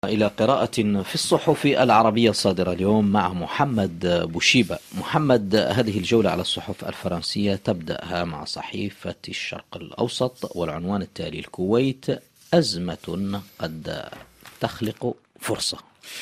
إلى قراءة في الصحف العربية الصادرة اليوم مع محمد بوشيبة. محمد، هذه الجولة على الصحف الفرنسية تبدأها مع صحيفة الشرق الأوسط والعنوان التالي: الكويت أزمة قد تخلق فرصة.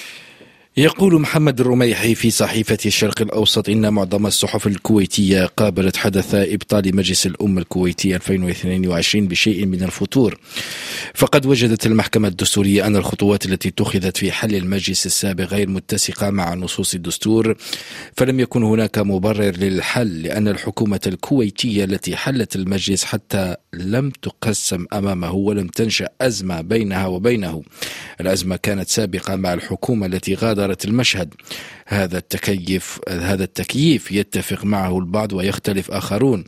يقول محمد الرميحي في صحيفة الشرق الأوسط إن معظم الصحف الكويتية قابلت حدث إبطال مجلس الأمة الكويتي 2022 بشيء من الفتور، فقد وجدت المحكمة الدستورية أن الخطوات التي اتخذت في حل المجلس السابق غير متسقة مع نصوص الدستور، فلم يكن هناك مبرر للحل، لأن الحكومة الكويتية التي حلت المجلس حتى لم تقسم أمامه ولم تنشأ أزمة بينها وبينه. الأزمة كانت سابقة مع الحكومة التي غادرت المشهد. هذا التكييف يتفق معه البعض ويختلف آخرون،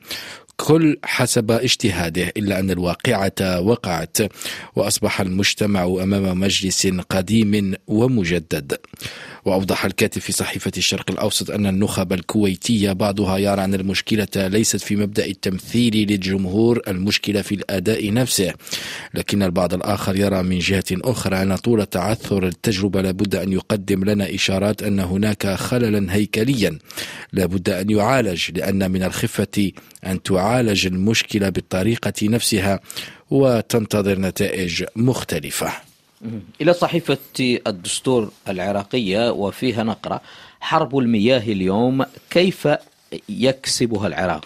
كل حسب اجتهاده، إلا أن الواقعة وقعت وأصبح المجتمع أمام مجلس قديم ومجدد. وأوضح الكاتب في صحيفة الشرق الأوسط أن النخب الكويتية بعضها يرى أن المشكلة ليست في مبدأ التمثيل للجمهور، المشكلة في الأداء نفسه، لكن البعض الآخر يرى من جهة أخرى أن طول تعثر التجربة لابد أن يقدم لنا إشارات أن هناك خللا هيكليا لابد أن يعالج، لأن من الخفة أن تعالج المشكلة بالطريقة نفسها وتنتظر نتائج مختلفة. إلى صحيفة الدستور العراقية وفيها نقرأ: حرب المياه اليوم كيف يكسبها العراق.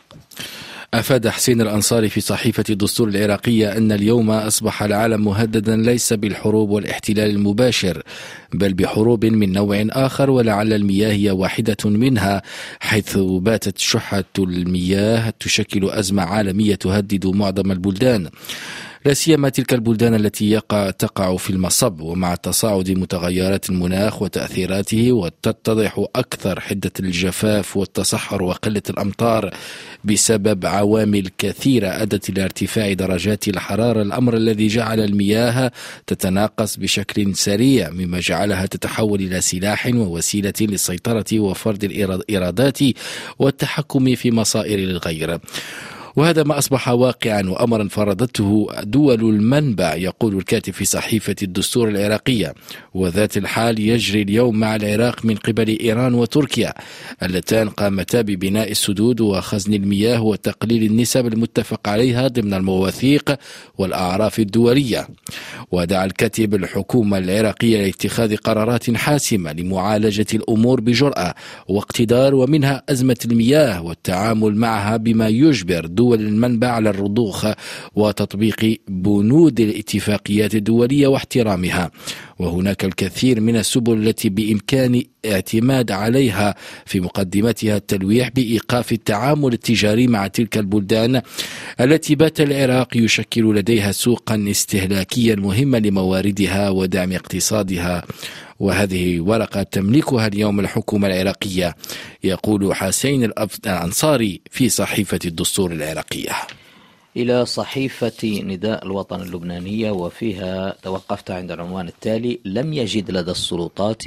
أفاد حسين الأنصاري في صحيفة الدستور العراقية أن اليوم أصبح العالم مهددا ليس بالحروب والاحتلال المباشر، بل بحروب من نوع آخر، ولعل المياه هي واحدة منها، حيث باتت شحة المياه تشكل أزمة عالمية تهدد معظم البلدان، لا سيما تلك البلدان التي تقع في المصب. ومع تصاعد متغيرات المناخ وتأثيراته، وتتضح أكثر حدة الجفاف والتصحر وقلة الأمطار بسبب عوامل كثيرة أدت إلى ارتفاع درجات الحرارة، الأمر الذي جعل المياه تتناقص بشكل سريع، مما جعلها تتحول إلى سلاح ووسيلة للسيطرة وفرض الإرادات والتحكم في مصائر الغير. وهذا ما أصبح واقعا وأمرا فرضته دول المنبع، يقول الكاتب في صحيفة الدستور العراقية. وذات الحال يجري اليوم مع العراق من قبل إيران وتركيا، اللتان قامتا ببناء السدود وخزن المياه وتقليل النسب المتفق عليها ضمن المواثيق والأعراف الدولية. ودعا الكاتب الحكومة العراقية لاتخاذ قرارات حاسمة لمعالجة الأمور بجرأة واقتدار، ومنها أزمة المياه والتعامل معها بما يجبر دول المنبع على الرضوخ وتطبيق بنود الاتفاقيات الدولية واحترامها. وهناك الكثير من السبل التي بإمكان اعتماد عليها، في مقدمتها التلويح بإيقاف التعامل التجاري مع تلك البلدان التي بات العراق يشكل لديها سوقا استهلاكيا مهما لمواردها ودعم اقتصادها. وهذه ورقة تملكها اليوم الحكومة العراقية، يقول حسين الأنصاري في صحيفة الدستور العراقية. إلى صحيفة نداء الوطن اللبنانية وفيها توقفت عند العنوان التالي: لم يجد لدى السلطات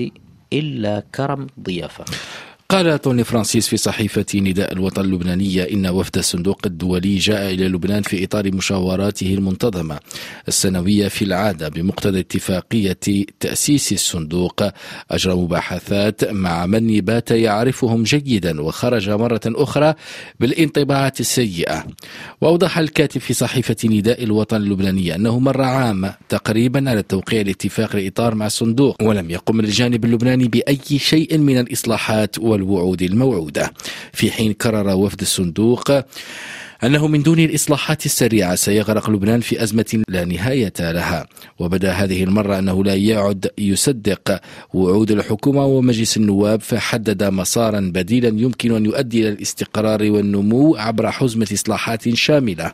إلا كرم ضيافة. قال توني فرانسيس في صحيفة نداء الوطن اللبنانية إن وفد الصندوق الدولي جاء إلى لبنان في إطار مشاوراته المنتظمة السنوية في العادة بمقتضى اتفاقية تأسيس الصندوق. أجرى مباحثات مع من بات يعرفهم جيدا، وخرج مرة أخرى بالانطباعات السيئة. وأوضح الكاتب في صحيفة نداء الوطن اللبنانية أنه مر عام تقريبا على توقيع الاتفاق الإطار مع الصندوق، ولم يقم الجانب اللبناني بأي شيء من الإصلاحات والوعود الموعودة، في حين كرر وفد الصندوق أنه من دون الإصلاحات السريعة سيغرق لبنان في أزمة لا نهاية لها. وبدأ هذه المرة أنه لا يعد يصدق وعود الحكومة ومجلس النواب، فحدد مسارا بديلا يمكن أن يؤدي إلى الاستقرار والنمو عبر حزمة إصلاحات شاملة.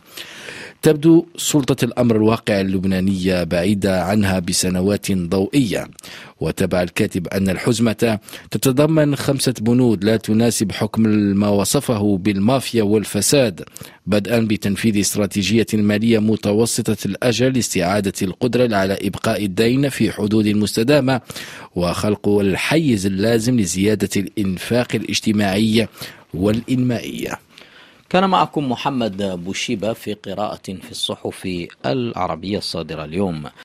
تبدو سلطة الأمر الواقع اللبنانية بعيدة عنها بسنوات ضوئية. وتبع الكاتب أن الحزمة تتضمن 5 بنود لا تناسب حكم ما وصفه بالمافيا والفساد، بدءا بتنفيذ استراتيجية مالية متوسطة الأجل لاستعادة القدرة على إبقاء الدين في حدود مستدامة، وخلق الحيز اللازم لزيادة الإنفاق الاجتماعي والإنمائي. كان معكم محمد بوشيبة في قراءة في الصحف العربية الصادرة اليوم.